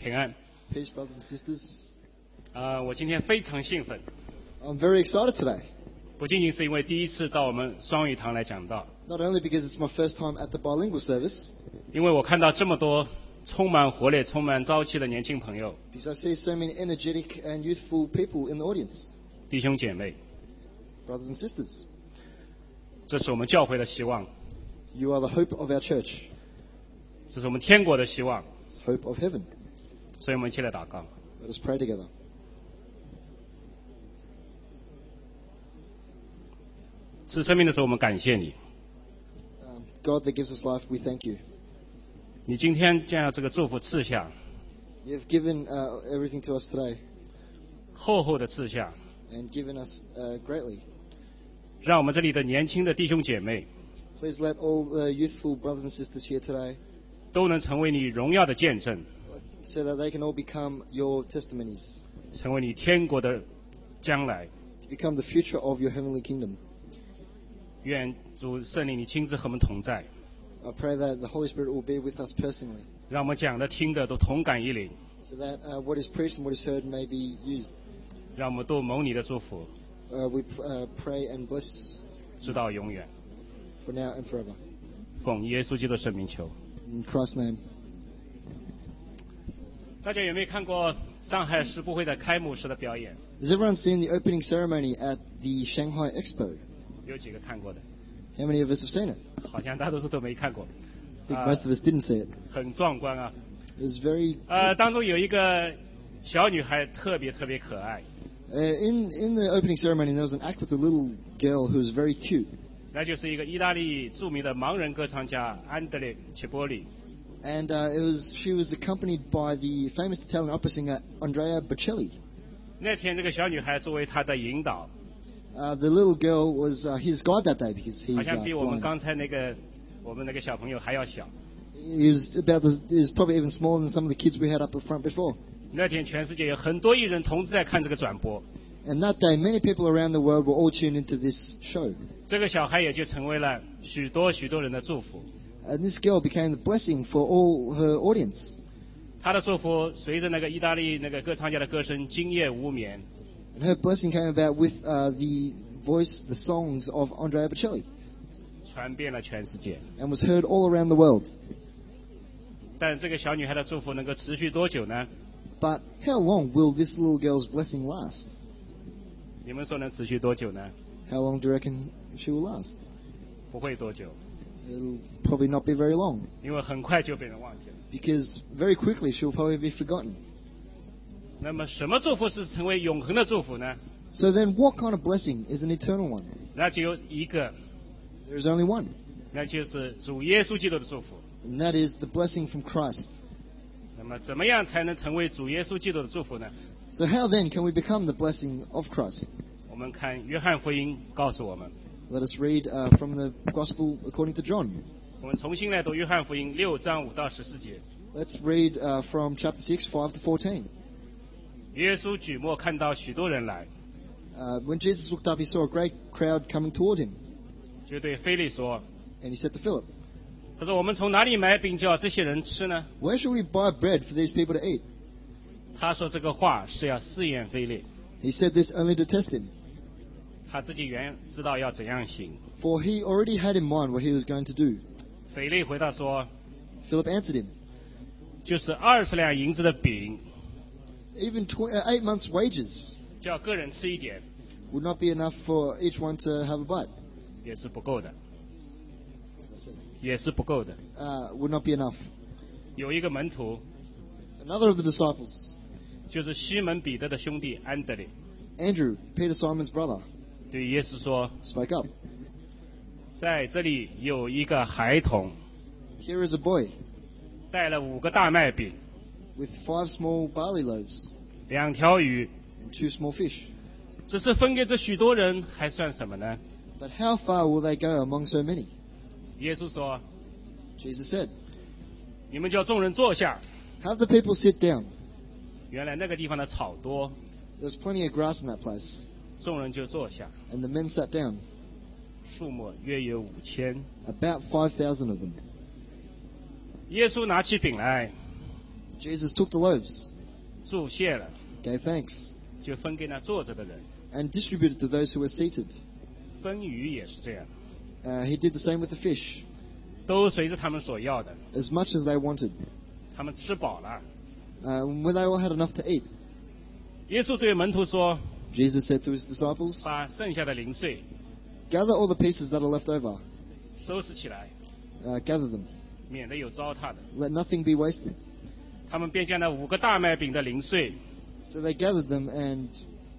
平安。 Peace, brothers and sisters. 我今天非常兴奋， I'm very excited today. 不仅仅是因为第一次到我们双语堂来讲道， Not only because it's my first time at the bilingual service, 因为我看到这么多充满活力、充满朝气的年轻朋友、 because I see so many energetic and youthful people in the audience. 弟兄姐妹， Brothers and sisters, 这是我们教会的希望， you are the hope of our church, 这是我们天国的希望， hope of heaven. 所以我们一起来祷告。 Let us pray together. 赐生命的时候，我们感谢你， God that gives us life, we thank you. 你今天将要这个祝福赐下， You have given everything to us today 厚厚的赐下， and given us greatly. 让我们这里的年轻的弟兄姐妹 Please let all the youthful brothers and sisters here today, 都能成为你荣耀的见证， so that they can all become your testimonies, 成为你天国的将来。 to become the future of your heavenly kingdom. 愿主圣灵你亲自和我们同在， I pray that the Holy Spirit will be with us personally, 让我们讲的听的都同感一灵， so that what is preached and what is heard may be used. 让我们都蒙你的祝福， We pray and bless 直到永远。 for now and forever. 奉耶稣基督圣名求。 In Christ's name. 大家有没有看过上海世博会的开幕式的表演？ Has everyone seen the opening ceremony at the Shanghai Expo? 有几个看过的？ How many of us have seen it? 好像大多数都没看过。 I think most of us didn't see it. 很壮观啊！ It was very. 当中有一个小女孩特别可爱， In the opening ceremony, there was an act with a little girl who was very cute, 那就是一个意大利著名的盲人歌唱家安德烈·切波里。 and she was accompanied by the famous Italian opera singer Andrea Bocelli. 那天这个小女孩作为她的引导， The little girl was his guide that day because 好 he's 像比我们 blind. 刚才我们那个小朋友还要小。 He was probably even smaller than some of the kids we had up the front before. 那天全世界有很多艺人同时在看这个转播， And that day, many people around the world were all tuned into this show. 这个小孩也就成为了许多人的祝福。 And this girl became the blessing for all her audience. 她的祝福随着那个意大利那个歌唱家的歌声今夜无眠， And her blessing came about with the songs of Andrea Bocelli, 传遍了全世界。 and was heard all around the world. 但这个小女孩的祝福能够持续多久呢？ But how long will this little girl's blessing last? 你们说能持续多久呢？ How long do you reckon she will last? 不会多久， It'll probably not be very long, 因为很快就被人忘记了。 because very quickly she'll probably be forgotten. 那么什么祝福是成为永恒的祝福呢？ So then what kind of blessing is an eternal one? 那就有一个， There is only one, 那就是主耶稣基督的祝福。 and that is the blessing from Christ. 那么怎么样才能成为主耶稣基督的祝福呢？ So how then can we become the blessing of Christ? 我们看约翰福音告诉我们， Let us read from the Gospel according to John. 我们重新来读约翰福音6章5到14节。 Let's read from chapter 6, 5 to 14. 耶稣举目看到许多人来， When Jesus looked up, he saw a great crowd coming toward him, 就对腓力说 and he said to Philip, 他说我们从哪里买饼叫这些人吃呢？ Where shall we buy bread for these people to eat? 他说这个话是要试验腓力， He said this only to test him, 他自己原知道要怎样行。 for he already had in mind what he was going to do. 腓力回答说， Philip answered him, 就是20两银子的饼， Even 8 months' wages 叫个人吃一点， would not be enough for each one to have a bite. 也是不够的，也是不够的。 Would not be enough. 有一个门徒， Another of the disciples, 就是西门彼得的兄弟安德烈， Andrew, Peter Simon's brother, 对耶稣说， spoke up. 在这里有一个孩童， Here is a boy 带了5个大麦饼， with 5 small barley loaves 2条鱼， and 2 small fish. 只是分给这许多人，还算什么呢？ But how far will they go among so many? 耶稣说， Jesus said, 你们叫众人坐下。 Have the people sit down. 原来那个地方的草多， There's plenty of grass in that place. 众人就坐下， And the men sat down, 数目约有5000。 about 5,000 of them. 耶稣拿起饼来， Jesus took the loaves, 祝谢了， gave thanks, 就分给那坐着的人。 and distributed to those who were seated. 分鱼也是这样， He did the same with the fish, 都随着他们所要的， as much as they wanted. 他们吃饱了。 When they all had enough to eat, 耶稣对门徒说 Jesus said to his disciples, 把剩下的零碎 gather all the pieces that are left over, 收拾起来， gather them, 免得有糟蹋的。 let nothing be wasted. 他们便将那5个大麦饼的零碎， So they gathered them and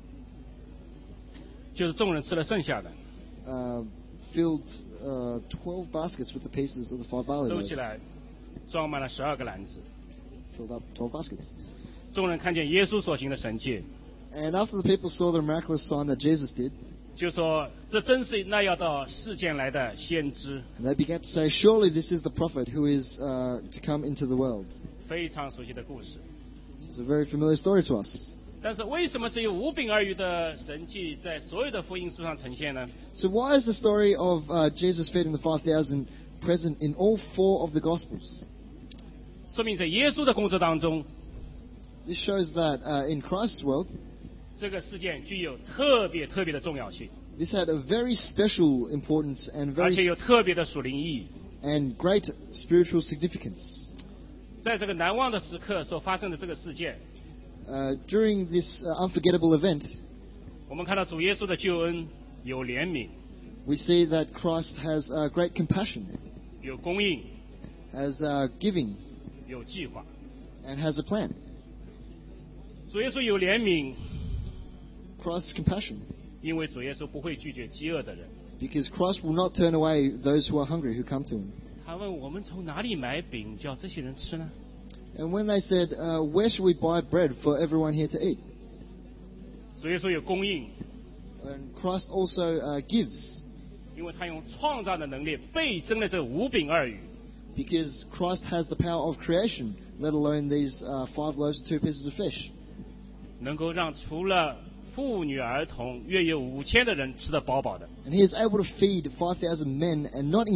就是众人吃了剩下的， filled 12 baskets with the pieces of the 5 barley 收起 loaves. 来，装满了12个篮子。 Filled up 12 baskets. 众人看见耶稣所行的神迹， And after the people saw the miraculous sign that Jesus did, 就说这真是那要到世间来的先知。 and they began to say, surely this is the prophet who is to come into the world. 非常熟悉的故事。 It's a very familiar story to us. 但是为什么只有5饼2鱼的神迹在所有的福音书上呈现呢？ So why is the story of Jesus feeding the 5,000 present in all 4 of the Gospels? 说明在耶稣的工作当中， This shows that in Christ's world, 这个事件具有特别的重要性， this had a very special importance and 而且 very 有特别的属灵意义。 and great spiritual significance. 在这个难忘的时刻所发生的这个事件， During this unforgettable event, 我们看到主耶稣的救恩有怜悯， we see that Christ has great compassion, 有供应， has giving, 有计划。 and has a plan. 主耶稣有怜悯， Christ's compassion, 因为主耶稣不会拒绝饥饿的人。 because Christ will not turn away those who are hungry who come to him. 他问我们从哪里买饼叫这些人吃呢？ And when they said, where should we buy bread for everyone here to eat? 主耶稣有供应， And Christ also gives, 因为他用创造的能力倍增了这5饼2鱼。 because Christ has the power of creation, let alone these 5 loaves and 2 pieces of fish, 能够让除了妇女儿童约有5000的人吃得饱饱的。 and He is able to feed 5,000 men, and not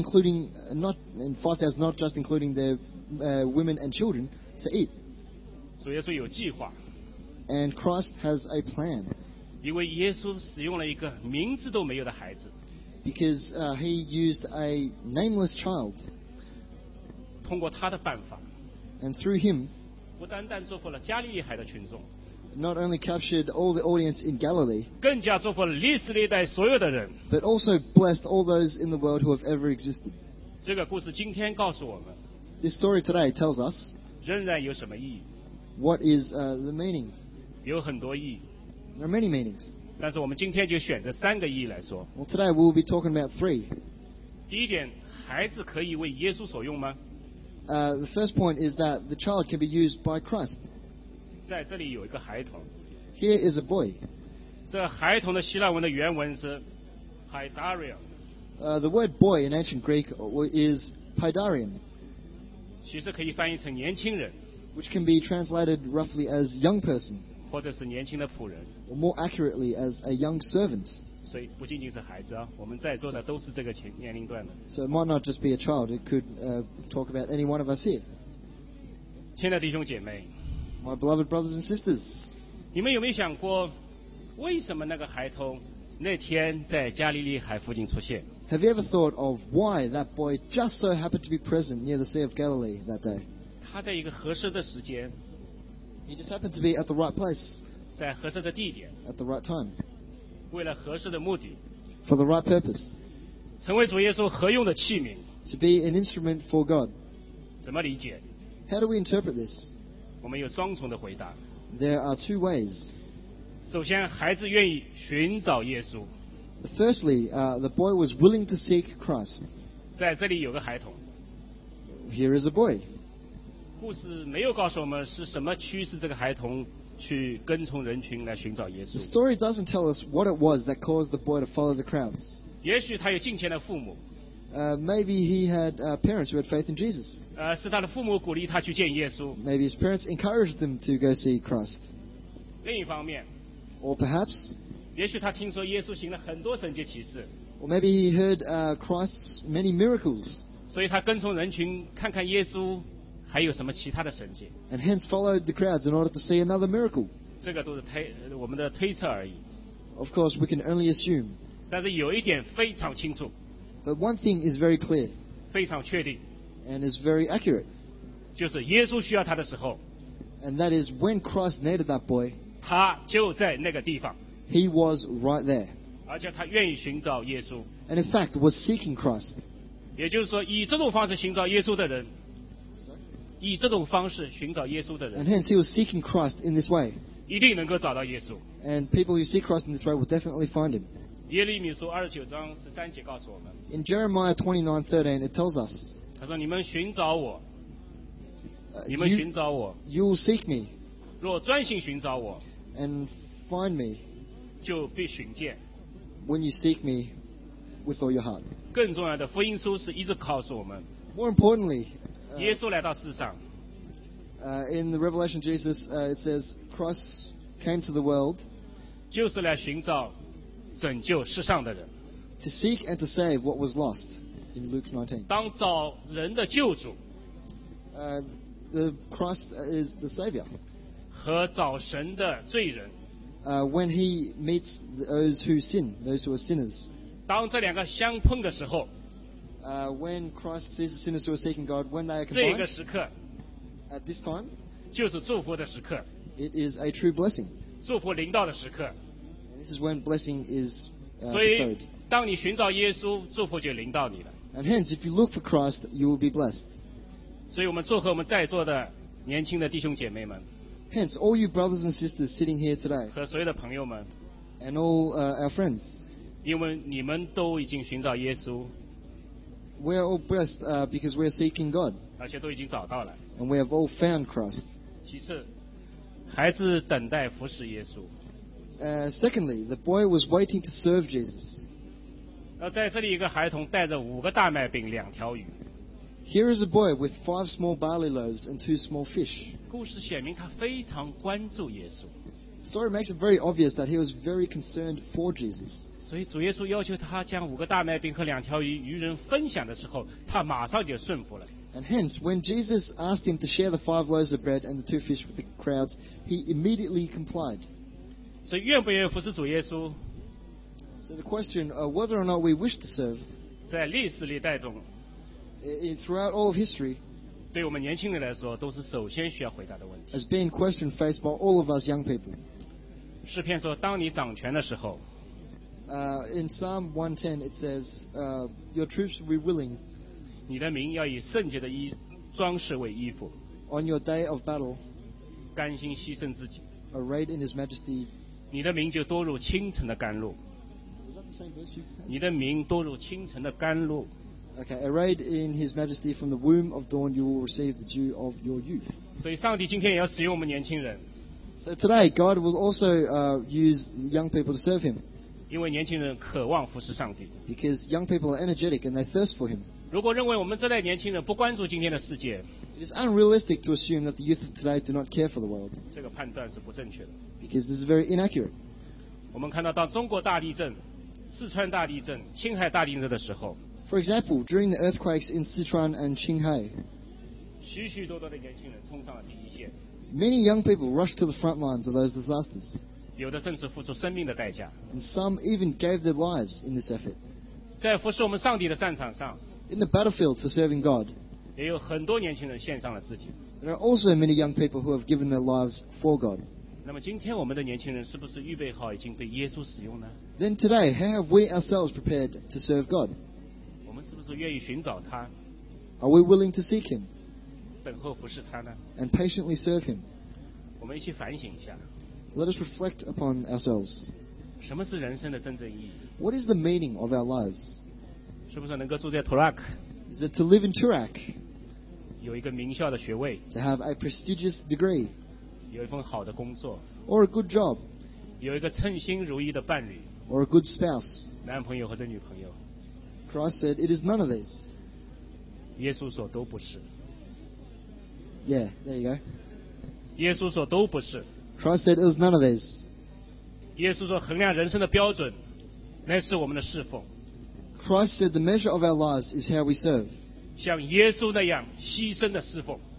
5,000 not just including their women and children to eat. 主耶稣有计划， And Christ has a plan, 因为耶稣使用了一个名字都没有的孩子， because He used a nameless child, 通过他的办法， and through Him, 不单单祝福了加利利海的群众， not only captured all the audience in Galilee, 更加祝福了历史历代所有的人。 but also blessed all those in the world who have ever existed. 这个故事今天告诉我们， This story today tells us 仍然有什么意义？ what is the meaning. 有很多意义， There are many meanings. 但是我们今天就选择3个意义来说。 Well, today we will be talking about 3. 第一点，孩子可以为耶稣所用吗？ The first point is that the child can be used by Christ. 在这里有一个孩童， Here is a boy. 这孩童的希腊文的原文是 Paidaria， The word boy in ancient Greek is paidarion, 其实可以翻译成年轻人， which can be translated roughly as young person, 或者是年轻的仆人， or more accurately as a young servant. 所以不仅仅是孩子啊，我们在座的都是这个年龄段的。 So it might not just be a child, it could talk about any one of us here. 亲爱的弟兄姐妹， My beloved brothers and sisters, 你们有没有想过，为什么那个孩童那天在加利利海附近出现？ have you ever thought of why that boy just so happened to be present near the Sea of Galilee that day? 他在一个合适的时间， He just happened to be at the right place, 在合适的地点， at the right time, 为了合适的目的， for the right purpose, 成为主耶稣合用的器皿。 to be an instrument for God. 怎么理解？ How do we interpret this? 我们有双重的回答。 There are 2 ways. 首先，孩子愿意寻找耶稣。 Firstly, the boy was willing to seek Christ. 在这里有个孩童， Here is a boy. 故事没有告诉我们是什么驱使这个孩童去跟从人群来寻找耶 The 稣。 story doesn't tell us what it was that caused the boy to follow the crowds. 也许他有敬虔的父母， Maybe he had parents who had faith in Jesus. 是他的父母鼓励他去见耶稣。 Maybe his parents encouraged him to go see Christ. 另一方面， Or perhaps, 也许他听说耶稣行了很多神迹奇事， or maybe he heard Christ's many miracles. 所以他跟从人群看看耶稣还有什么其他的神迹？ and hence followed the crowds in order to see another miracle. 这个都是我们的推测而已。 Of course, we can only assume. 但是有一点非常清楚， But one thing is very clear 非常确定， and is very accurate, 就是耶稣需要他的时候， and that is when Christ needed that boy, 他就在那个地方， he was right there. 而且他愿意寻找耶稣。 And in fact, was seeking Christ. 也就是说，以这种方式寻找耶稣的人，以这种方式寻找耶稣的 And 人， hence he was seeking Christ in this way. 一定能够找到耶稣。 And people who seek Christ in this way will definitely find him. 耶利米书29章13节告诉我们， In Jeremiah 29:13, it tells us, 他说：“你们寻找我，你们寻 you 找我， will seek me 若专心寻找我， and find me 就必寻见。” when you seek me with all your heart. 更重要的，福音书是一直告诉我们， More importantly, 耶稣来到世上， in the Revelation Jesus, it says Christ came to the world 就是来寻找拯救世上的人。 to seek and to save what was lost. In Luke 19, 当找人的救主 the Christ is the Savior. 和找神的罪人， When he meets those who sin, those who are sinners. 当这两个相碰的时候， When Christ sees the sinners who are seeking God, when they are 这个 combined, 时刻 at this time, 就是祝福的时刻， it is a true blessing. 祝福临到的时刻。 And this is when blessing is 所以 bestowed.， 当你寻找耶稣，祝福就临到你了。 And hence, if you look for Christ, you will be blessed. 所以我们祝贺我们在座的年轻的弟兄姐妹们 Hence, all you brothers and sisters sitting here today, 和所有的朋友们， and all our friends, 因为你们都已经寻找耶稣， we are all blessed because we are seeking God, 而且都已经找到了。 and we have all found Christ. 其次，孩子等待服侍耶稣。 Secondly, the boy was waiting to serve Jesus. 在这里，一个孩童带着5个大麦饼、2条鱼。 Here is a boy with 5 small barley loaves and 2 small fish. 故事显明他非常关注耶稣， The story makes it very obvious that he was very concerned for Jesus. 所以主耶稣要求他将5个大麦饼和2条鱼与人分享的时候，他马上就顺服了。 And hence, when Jesus asked him to share the 5 loaves of bread and the 2 fish with the crowds, he immediately complied. 所以，愿不愿意服侍主耶稣， So the question, whether or not we wish to serve, 在历史历代中， throughout all of history, 对我们年轻人来说，都是首先需要回答的问题。 has been a question faced by all of us young people. 诗篇说：“当你掌权的时候， In Psalm 110, it says, your troops will be willing 你的名要以圣洁的装饰为衣服， on your day of battle, 甘心牺牲自己。 arrayed in his majesty. 你的名就多如清晨的甘露， Was that the same verse you had? 你的名多如清晨的甘露。 Okay, arrayed in his majesty from the womb of dawn, you will receive the dew of your youth. 所以，上帝今天也要使用我们年轻人， So today, God will also use young people to serve him 因为年轻人渴望服侍上帝。 because young people are energetic and they thirst for him. 如果认为我们这代年轻人不关注今天的世界， It is unrealistic to assume that the youth of today do not care for the world 这个判断是不正确的。 because this is very inaccurate. 我们看到，当中国大地震、四川大地震、青海大地震的时候， For example, during the earthquakes in Sichuan and Qinghai, 许许多多的年轻人冲上了第一线， many young people rushed to the front lines of those disasters, 有的甚至付出生命的代价。 and some even gave their lives in this effort. 在服侍我们上帝的战场上， In the battlefield for serving God, 也有很多年轻人献上了自己。 there are also many young people who have given their lives for God. 那么，今天我们的年轻人是不是预备好，已经被耶稣使用呢？ Then today, how have we ourselves prepared to serve God? 我们是不是愿意寻找他， Are we willing to seek him 等候服侍他呢？ and patiently serve him? 我们一起反省一下， Let us reflect upon ourselves. 什么是人生的真正意义？ What is the meaning of our lives? 是不是能够住在 Turak， Is it to live in Turak, 有一个名校的学位， to have a prestigious degree, 有一份好的工作， or a good job, 有一个称心如意的伴侣， or a good spouse? 男朋友或者女朋友？ Christ said, it is none of these. 耶稣说都不是， Yeah, there you go. 耶稣说都不是。 Christ said it was none of these. 耶稣说衡量人生的标准，乃是我们的侍奉， Christ said the measure of our lives is how we serve, 像耶稣那样牺牲的侍奉。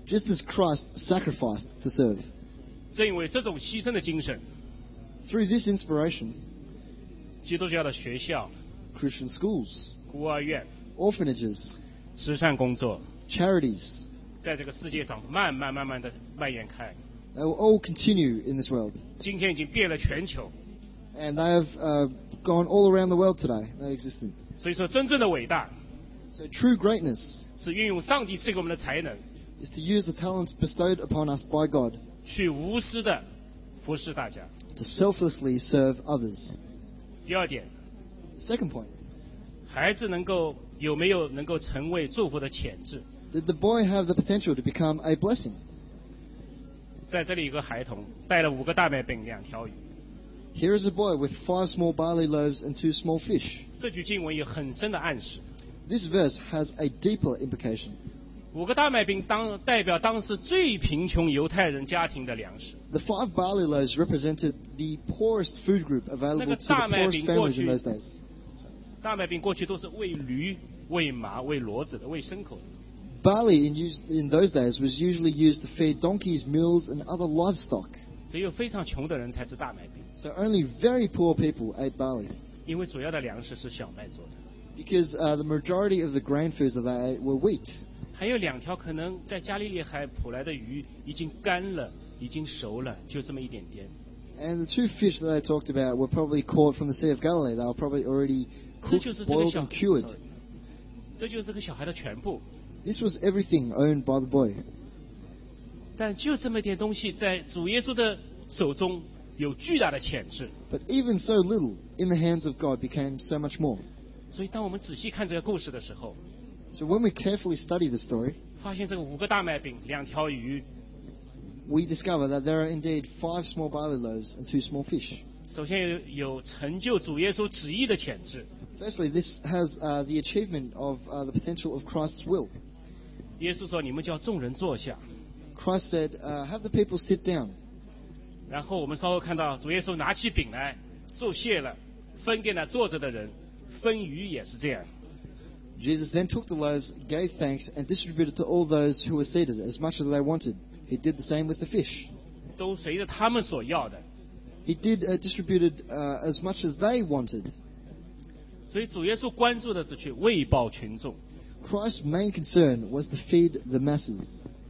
just as Christ sacrificed to serve. 正因为这种牺牲的精神， Through this inspiration, 基督教的学校、 Christian schools, 孤儿院、 orphanages, 慈善工作， charities, 在这个世界上慢慢的蔓延开， they will all continue in this world. 今天已经遍了全球。 And they have gone all around the world today. They exist. 所以说，真正的伟大 So true greatness 是运用上帝赐给我们的才能， is to use the talents bestowed upon us by God 去无私的服侍大家。 to selflessly serve others. 第二点， Second point, 孩子有没有能够成为祝福的潜质？ did the boy have the potential to become a blessing? 在这里有个孩童带了5个大麦饼、2条鱼。 Here is a boy with 5 small barley loaves and 2 small fish. 这句经文有很深的暗示。 This verse has a deeper implication. 5个大麦饼代表当时最贫穷犹太人家庭的粮食。 The 5 barley loaves represented the poorest food group available to the poorest families in those days. 大麦饼过去都是喂驴、喂马、喂骡子的、喂牲口的。 Barley in those days was usually used to feed donkeys, mules, and other livestock. 只有非常穷的人才吃大麦饼， So only very poor people ate barley, 因为主要的粮食是小麦做的。 because the majority of the grain foods that they ate were wheat. 还有2条可能在加利利海捕来的鱼已经干了，已经熟了，就这么一点点。 And the 2 fish that they talked about were probably caught from the Sea of Galilee. They were probably already 这 cooked, 就是这个 boiled, 小 and cured. 这就是这个小孩的全部。 This was everything owned by the boy. 但就这么点东西，在主耶稣的手中有巨大的潜质。 But even so little in the hands of God became so much more. 所以，当我们仔细看这个故事的时候， So when we carefully study the story, 发现这个5个大麦饼、2条鱼， we discover that there are indeed 5 small barley loaves and 2 small fish. 首先有成就主耶稣旨意的潜质。 Firstly, this has the achievement of the potential of Christ's will. 耶稣说：“你们叫众人坐下。” Christ said, have the people sit down. 然后我们稍后看到主耶稣拿起饼来，祝谢了，分给那坐着的人，分鱼也是这样。 Jesus then took the loaves, gave thanks, and distributed to all those who were seated as much as they wanted. He did the same with the fish. 都随着他们所要的。 He did distributed as much as they wanted. 所以主耶稣关注的是去喂饱群众。 Christ's main concern was to feed the masses.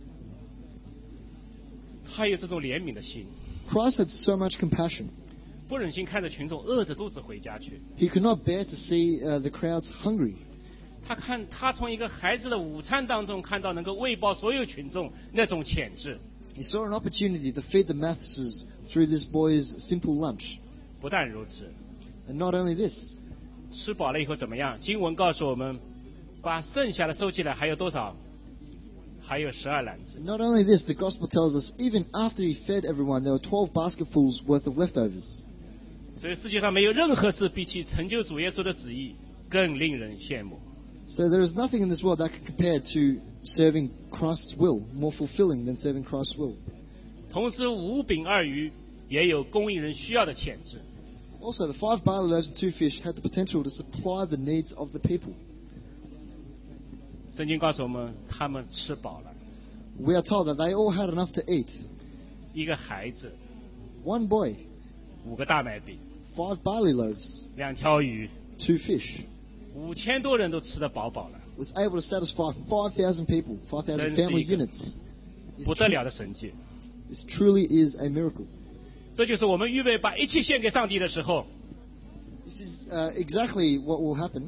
他有这种怜悯的心， Christ had so much compassion. 不忍心看着群众饿着肚子回家去。 He could not bear to see the crowds hungry. 他从一个孩子的午餐当中看到能够喂饱所有群众那种潜质。 He saw an opportunity to feed the masses through this boy's simple lunch. 不但如此， And not only this, 吃饱了以后怎么样？经文告诉我们，把剩下的收起来还有多少？还有12篮子。 not only this, the gospel tells us even after he fed everyone, there were 12 basketfuls worth of leftovers. 所以世界上没有任何事比起成就主耶稣的旨意更令人羡慕。 So there is nothing in this world that can compare to serving Christ's will, more fulfilling than serving Christ's will. 同时，5饼2鱼也有供应人需要的潜质。 Also, the 5 barley loaves and 2 fish had the potential to supply the needs of the people. 圣经告诉我们，他们吃饱了。 We are told that they all had enough to eat. 一个孩子， One boy, 5个大麦饼， 5 barley loaves, 2条鱼 2 fish, ，5000多人都吃得饱饱了， was able to satisfy 5,000 people, 5,000 family units. 不得了的神迹。 This truly is a miracle. 这就是我们预备把一切献给上帝的时候， This is exactly what will happen.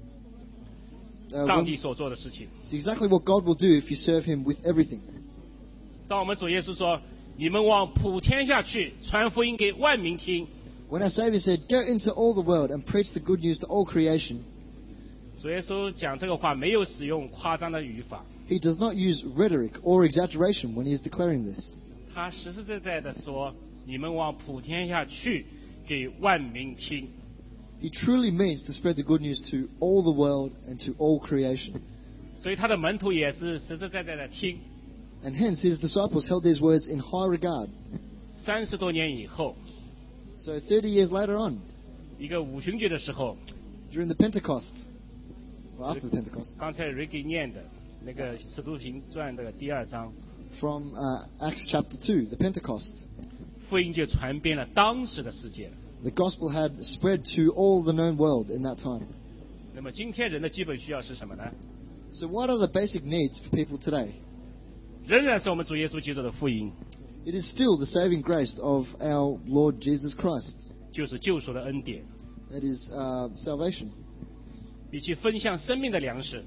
上帝所做的事情。 It's exactly what God will do if you serve Him with everything. 当我们主耶稣说：“你们往普天下去，传福音给万民听。” When our Savior said, "Go into all the world and preach the good news to all creation," 主耶稣讲这个话没有使用夸张的语法， He does not use rhetoric or exaggeration when He is declaring this. 他实实在在的说：“你们往普天下去，给万民听。” He truly means to spread the good news to all the world and to all creation. 所以他的门徒也是实实在在的听。 And hence His disciples held these words in high regard. 30多年以后， So 30 years later on, 一个五旬节的时候， during the Pentecost, or after the Pentecost, 刚才 Ricky 念的那个《使徒行传》的第2章， from Acts chapter 2, the Pentecost. 福音就传遍了当时的世界了。 The gospel had spread to all the known world in that time. 那么今天人的基本需要是什么呢？ So what are the basic needs for people today? 仍然是我们主耶稣基督的福音， It is still the saving grace of our Lord Jesus Christ. 就是救赎的恩典， That is salvation. 以及分享生命的粮食。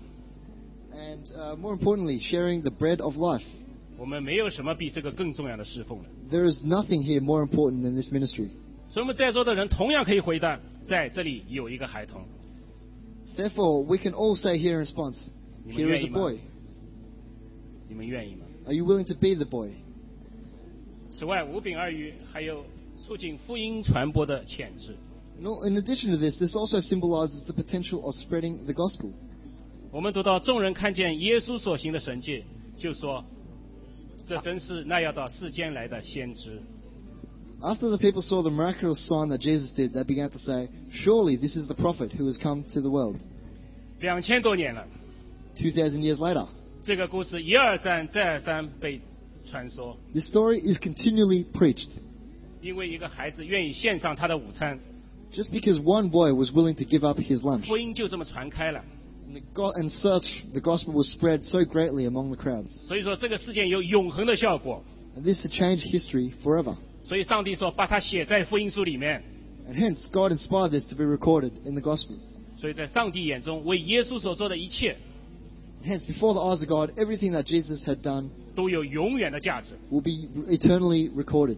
And more importantly, sharing the bread of life. 我们没有什么比这个更重要的侍奉了。 There is nothing here more important than this ministry. 所以我们在座的人同样可以回答，在这里有一个孩童。 Therefore, we can all say here in response, 你们 here 愿 is 意 a 吗？ boy. 你们愿意吗？ Are you willing to be the boy? 此外，五饼二鱼还有促进福音传播的潜质。 In addition to this, this also symbolizes the potential of spreading the gospel. 我们读到众人看见耶稣所行的神迹，就说：“这真是那要到世间来的先知。” After the people saw the miraculous sign that Jesus did, they began to say, "Surely this is the prophet who has come to the world." 2000多年了， 2,000 years later, 这个故事一而再再而三被传说， this story is continually preached. 因为一个孩子愿意献上他的午餐， Just because one boy was willing to give up his lunch, 福音就这么传开了。 and such the gospel was spread so greatly among the crowds. 所以说，这个事件有永恒的效果。 And this has changed history forever. 所以上帝说，把它写在福音书里面。 And hence, God inspired this to be recorded in the gospel. 所以在上帝眼中，为耶稣所做的一切 Hence, before the eyes of God, everything that Jesus had done 都有永远的价值。 will be eternally recorded.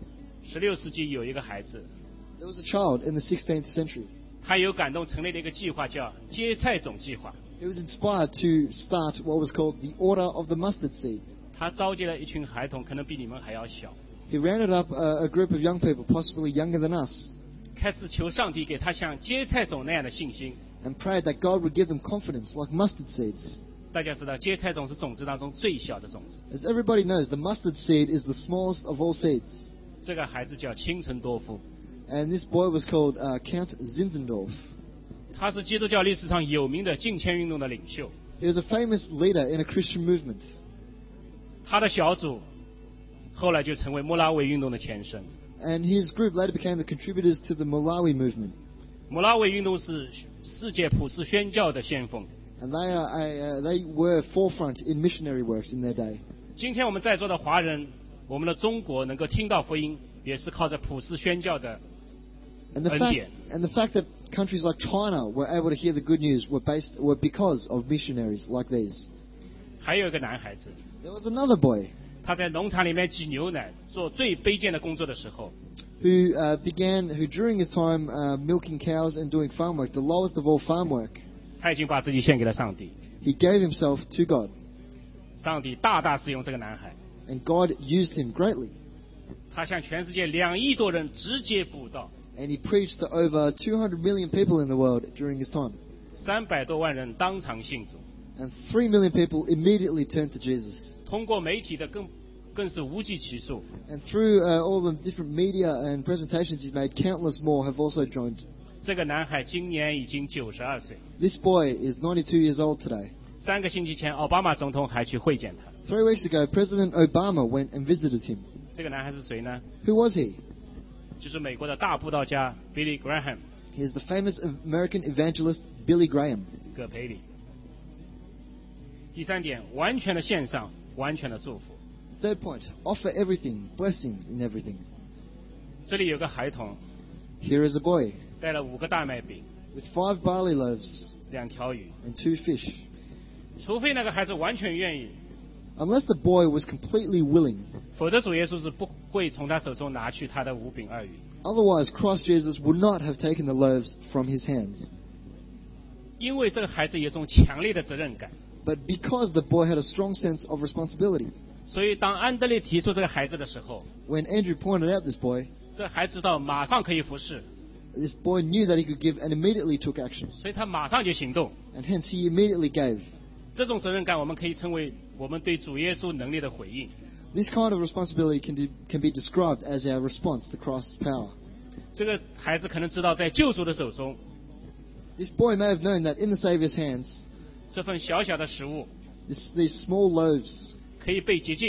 16世纪有一个孩子， There was a child in the 16th century. 他有感动成立了一个计划，叫芥菜种计划。 He was inspired to start what was called the Order of the Mustard Seed. 他召集了一群孩童，可能比你们还要小， He rounded up a group of young people, possibly younger than us, 开始求上帝给他像芥菜种那样的信心。 and prayed that God would give them confidence like mustard seeds. 大家知道，芥菜种是种子当中最小的种子。 As everybody knows, the mustard seed is the smallest of all seeds. 这个孩子叫钦陈多夫， And this boy was called Count Zinzendorf. 他是基督教历史上有名的禁签运动的领袖。 He was a famous leader in a Christian movement. 他的小组后来就成为穆拉维运动的前身。 And his group later became the contributors to the Malawi movement. 穆拉维运动是世界普世宣教的先锋。 And they were forefront in missionary works in their day. 今天我们在座的华人，我们的中国能够听到福音，也是靠着普世宣教的 And the 恩 fact, 典。 and the fact that countries like China were able to hear the good news were because of missionaries like these. 还有一个男孩子， There was another boy 他在农场里面挤牛奶，做最卑贱的工作的时候， who during his time milking cows and doing farm work, the lowest of all farm work, 他已经把自己献给了上帝。 he gave himself to God. 上帝大大使用这个男孩， And God used him greatly. 他向全世界2亿多人直接布道， And he preached to over 200 million people in the world during his time. 300多万人当场信主。 And 3 million people immediately turned to Jesus. 通过媒体的更是无计其数。 And through all the different media and presentations he's made, countless more have also joined. 这个男孩今年已经92岁。 This boy is 92 years old today. 3个星期前，奥巴马总统还去会见他。 3 weeks ago, President Obama went and visited him. 这个男孩是谁呢？ Who was he? 就是美国的大布道家 Billy Graham He is the famous American evangelist Billy Graham. 葛培理。第3点，完全的献上，完全的祝福。 Third point, offer everything, blessings in everything. 这里有个孩童 Here is a boy 带了5个大麦饼、 with 5 barley loaves 2条鱼， and 2 fish. 除非那个孩子完全愿意， Unless the boy was completely willing, 否则主耶稣是不会从他手中拿去他的5饼2鱼。 otherwise Christ Jesus would not have taken the loaves from his hands. 因为这个孩子有一种强烈的责任感， But because the boy had a strong sense of responsibility, 所以当安德烈提出这个孩子的时候， when Andrew pointed out this boy, 这孩子知道马上可以服侍， this boy knew that he could give and immediately took action. 所以他马上就行动。 And hence he immediately gave. 这种责任感，我们可以称为我们对主耶稣能力的回应。 This kind of responsibility can be described as our response to Christ's power. 这个孩子可能知道，在救主的手中， This boy may have known that in the Saviour's hands, 这份小小的食物 these small loaves 可以被洁净，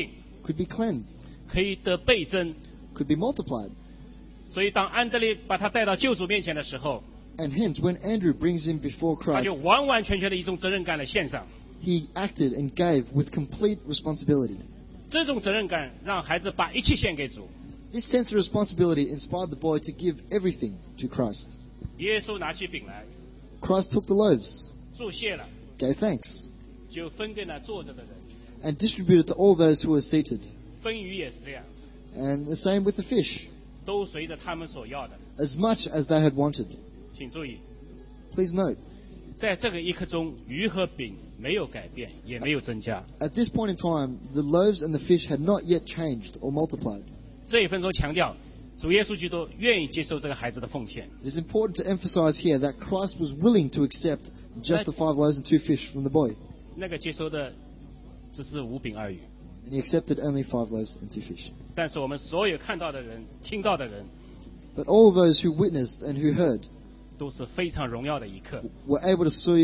could be cleansed, 可以得倍增。 could be multiplied. 所以当安德烈把他带到救主面前的时候， And hence, when Andrew brings him before 他 Christ, 就完完全全的一种责任感来献上。 he acted and gave with complete responsibility. 这种责任感让孩子把一切献给主。 This sense of responsibility inspired the boy to give everything to Christ. 耶稣拿起饼来， Christ took the loaves, 祝谢了， gave thanks, 就分给那坐着的人。 and distributed to all those who were seated. 分鱼也是这样， And the same with the fish, 都随着他们所要的。 as much as they had wanted. 请注意， Please note, 在这个一刻中，鱼和饼没有改变，也没有增加。 at this point in time, the loaves and the fish had not yet changed or multiplied. 这一分钟强调，主耶稣基督愿意接受这个孩子的奉献。 It is important to emphasize here that Christ was willing to accept just the 5 loaves and 2 fish from the boy. 那个接收的只是5饼2鱼， And he accepted only 5 loaves and 2 fish. 但是我们所有看到的人、听到的人， But all those who witnessed and who heard 都是非常荣耀的一刻。 were able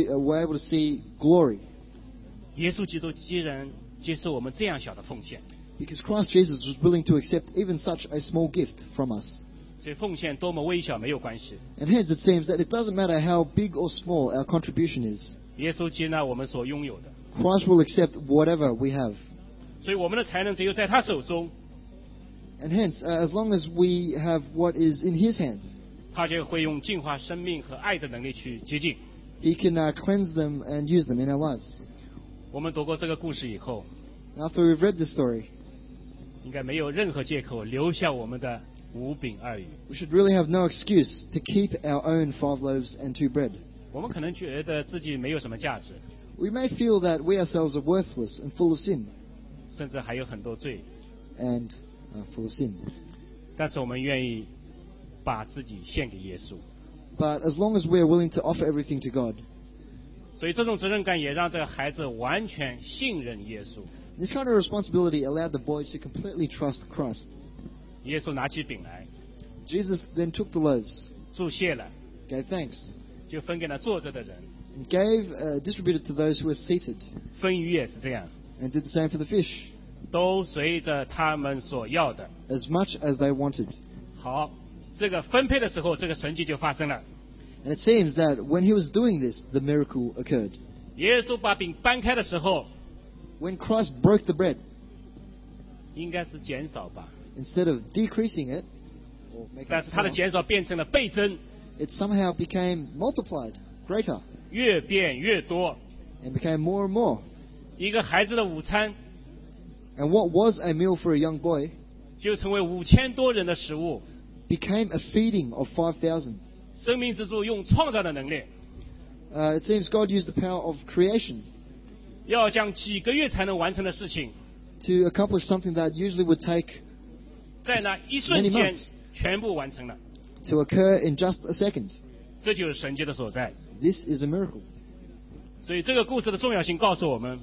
to see glory, 耶稣基督既然接受我们这样小的奉献， because Christ Jesus was willing to accept even such a small gift from us. 所以奉献多么微小没有关系。 And hence it seems that it doesn't matter how big or small our contribution is. 耶稣接纳我们所拥有的， Christ will accept whatever we have. 所以我们的才能只有在他手中， And hence, as long as we have what is in his hands, 他就会用净化生命和爱的能力去接近。 he can cleanse them and use them in our lives. 我们读过这个故事以后， After we've read this story, 应该没有任何借口留下我们的5饼2鱼。 we should really have no excuse to keep our own 5 loaves and 2 bread. 我们可能觉得自己没有什么价值， We may feel that we ourselves are worthless and full of sin, 甚至还有很多罪， and full of sin. 但是我们愿意把自己献给耶稣。 But as long as we are willing to offer everything to God, 所以这种责任感也让这个孩子完全信任耶稣。 this kind of responsibility allowed the boy to completely trust Christ. 耶稣拿起饼来， Jesus then took the loaves, 祝谢了， gave thanks, 就分给那坐着的人。 and distributed to those who were seated, 分鱼也是这样， and did the same for the fish, 都随着他们所要的。 as much as they wanted. 好，这个分配的时候，这个神迹就发生了。 And it seems that when he was doing this, the miracle occurred. 耶稣把饼搬开的时候， When Christ broke the bread, 应该是减少吧， instead of decreasing it, or making 但 it 是它的 smaller, 减少变成了倍增， it somehow became multiplied, greater, 越变越多。 and became more and more. 一个孩子的午餐 And what was a meal for a young boy 就成为5000多人的食物。 became a feeding of 5,000. 生命之主用创造的能力， It seems God used the power of creation 要将几个月才能完成的事情， to accomplish something that usually would take 在那一瞬 Many 间 months. 全部完成了。 to occur in just a second. 这就是神迹的所在。 This is a miracle. 所以这个故事的重要性告诉我们，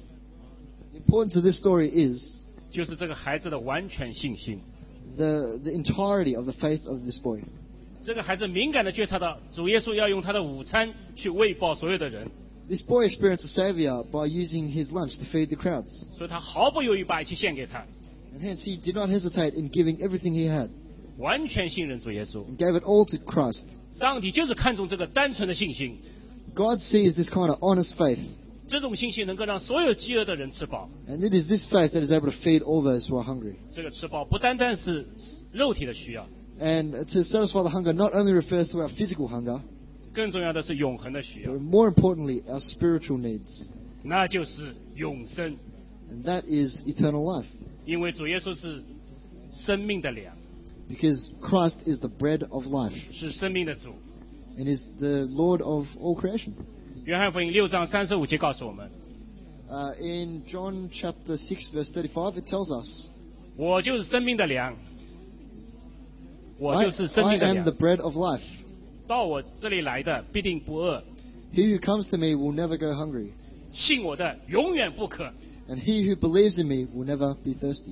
The importance of this story is 就是这个孩子的完全信心。 the entirety of the faith of this boy. 这个孩子敏感地觉察到主耶稣要用他的午餐去喂饱所有的人， This boy experienced the Savior by using his lunch to feed the crowds. 所以他毫不犹豫把一切献给他， And hence he did not hesitate in giving everything he had 完全信任主耶稣。 and gave it all to Christ. 上帝就是看重这个单纯的信心， God sees this kind of honest faith, 这种信心能够让所有饥饿的人吃饱。 and it is this faith that is able to feed all those who are hungry. 这个吃饱不单单是肉体的需要， And to satisfy the hunger not only refers to our physical hunger, 更重要的是永恒的需要 but，more importantly, our spiritual needs. 那就是永生。 And that is eternal life. 因为主耶稣是生命的粮， Because Christ is the bread of life 是生命的主。 and is the Lord of all creation. 约翰福音6章35节告诉我们， In John chapter 6 verse 35, it tells us, 我就是生命的粮，我 I 就是生命的 am 粮 the。bread of life. 到我这里来的必定不饿， He who comes to me will never go hungry, 信我的永远不渴。 and he who believes in me will never be thirsty.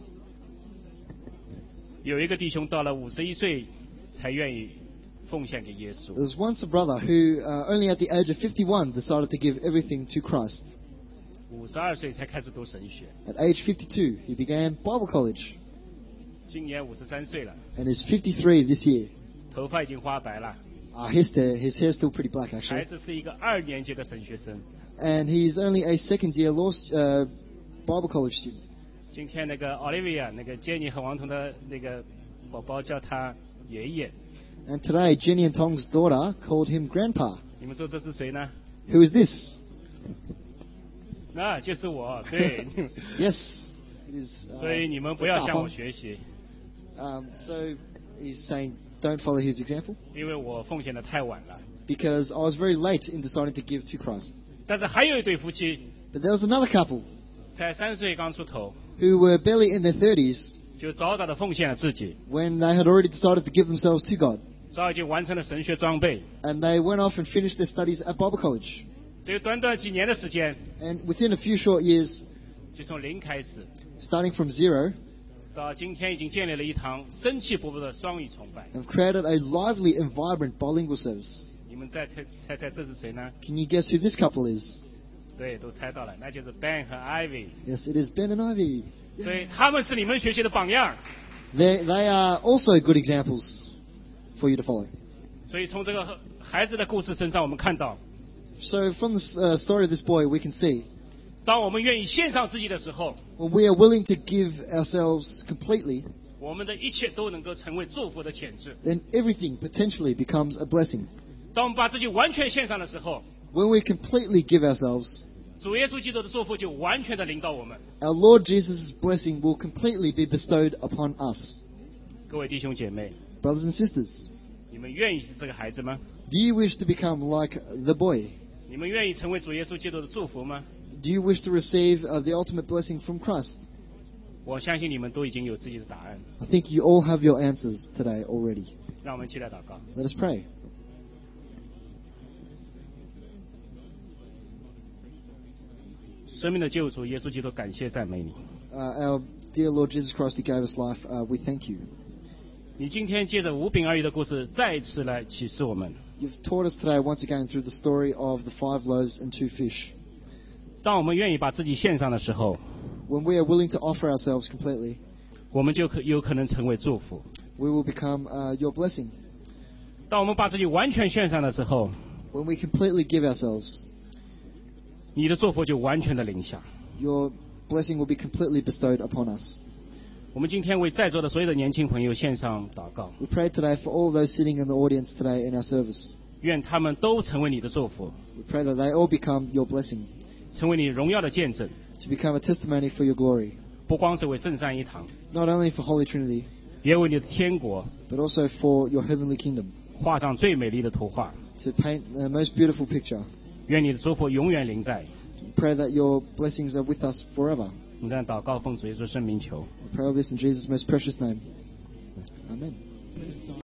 有一个弟兄到了51岁才愿意奉献给耶稣， There was once a brother who, only at the age of 51, decided to give everything to Christ. 52岁才开始读神学， At age 52, he began Bible college 今年53岁了， and is 53 this year. 头发已经花白了。 His hair's still pretty black, 孩 actually. 子是一个2年级的神学生。 And he's only a second-year Bible college student. 今天那个 Olivia 那个 Jenny 和王彤的那个宝宝叫他爷爷， And today, Jenny and Tong's daughter called him Grandpa. 你们说这是谁呢？ Who is this? 那就是我，对。 Yes, it is. 所以你们不要向我学习， So he's saying, don't follow his example, 因为我奉献的太晚了。 because I was very late in deciding to give to Christ. 但是还有一对夫妻， But there was another couple 才3岁刚出头， who were barely in their 30s 就早早的奉献了自己， when they had already decided to give themselves to God. 早已经完成了神学装备。 And they went off and finished their studies at Bible college. 只有短短几年的时间， And within a few short years, 就从0开始， starting from zero, 到今天已经建立了一堂生气勃勃的双语崇拜。 have created a lively and vibrant bilingual service. 你们再猜这是谁呢？ Can you guess who this couple is? 对，都猜到了，那就是 Ben 和 Ivy。 Yes, it is Ben and Ivy. 所以他们是你们学习的榜样。 They are also good examples for you to follow. 所以从这个孩子的故事身上，我们看到， So from the story of this boy, we can see 当我们愿意献上自己的时候， when we are willing to give ourselves completely, 我们的一切都能够成为祝福的潜质。 then everything potentially becomes a blessing. 当我们把自己完全献上的时候， When we completely give ourselves, 主耶稣基督的祝福就完全的临到我们。 our Lord Jesus' blessing will completely be bestowed upon us. 各位弟兄姐妹， Brothers and sisters, 你们愿意是这个孩子吗？ do you wish to become like the boy? 你们愿意成为主耶稣基督的祝福吗？ Do you wish to receive the ultimate blessing from Christ? 我相信你们都已经有自己的答案。 I think you all have your answers today already. 让我们一起来祷告。 Let us pray. 生命的救主耶稣基督，感谢赞美你。 Our dear Lord Jesus Christ who gave us life, we thank you. 你今天借着5饼2鱼的故事，再一次来启示我们： You've taught us today once again through the story of the 5 loaves and 2 fish. 当我们愿意把自己献上的时候， When we are willing to offer ourselves completely, 我们就有可能成为祝福； we will become your blessing. 当我们把自己完全献上的时候， When we completely give ourselves, 你的祝福就完全的临下。 your blessing will be completely bestowed upon us. 我们今天为在座的所有的年轻朋友献上祷告， We pray today for all those sitting in the audience today in our service. 愿他们都成为你的祝福， We pray that they all become your blessing, 成为你荣耀的见证， to become a testimony for your glory, 不光是为圣山一堂， not only for Holy Trinity, 也为你的天国 but also for your heavenly kingdom, 画上最美丽的图画。 to paint the most beautiful picture. 愿你的祝福永远临在。 We pray that your blessings are with us forever. 我们这样祷告，奉主耶稣圣名求。 We pray all this in Jesus' most precious name. Amen.